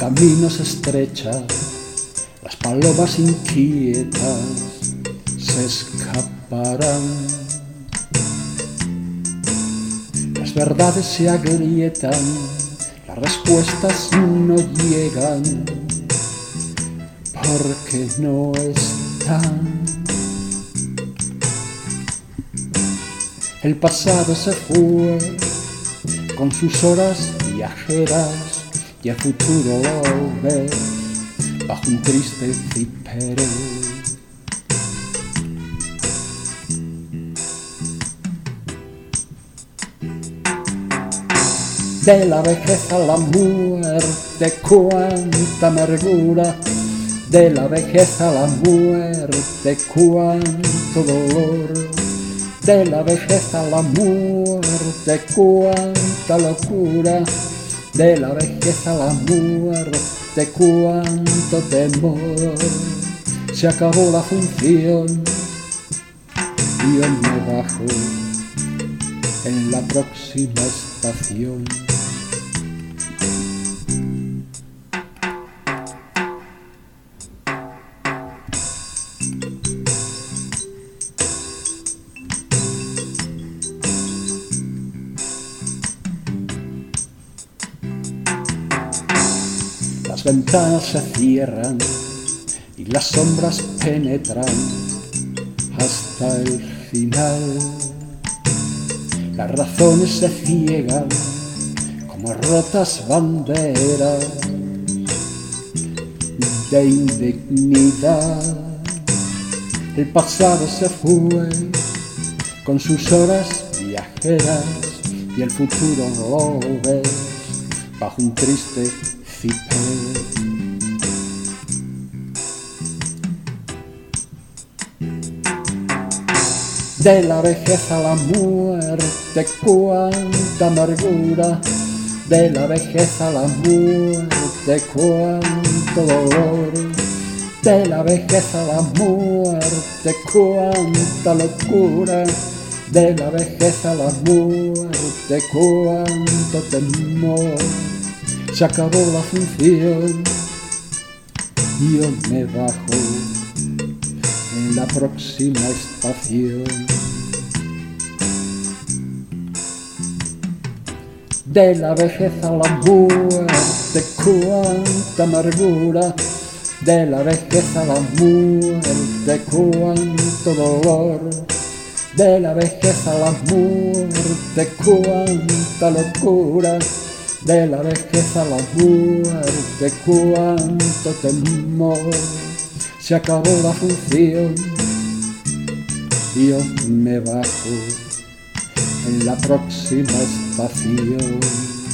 camino se estrecha, las palomas inquietas se escaparán. Las verdades se agrietan, las respuestas no llegan, porque no están. El pasado se fue con sus horas viajeras y el futuro lo ves bajo un triste ciperé. De la vejez a la muerte, cuánta amargura. De la vejez a la muerte, cuánto dolor. De la vejez a la muerte, cuánta locura. De la vejez a la muerte, cuánto temor. Se acabó la función y yo me bajo en la próxima estación. Las ventanas se cierran y las sombras penetran hasta el final. Las razones se ciegan como rotas banderas de indignidad. El pasado se fue con sus horas viajeras y el futuro lo ves bajo un triste ciperé. De la vejez a la muerte, cuánta amargura. De la vejez a la muerte, cuánto dolor. De la vejez a la muerte, cuánta locura. De la vejez a la muerte, cuánto temor. Se acabó la función y yo me bajo en la próxima estación. De la vejez a la muerte, cuánta amargura. De la vejez a la muerte, cuánto dolor. De la vejez a la muerte, cuánta locura. De la vejez a la muerte, cuánto temor. Se acabó la función y yo me bajo en la próxima estación.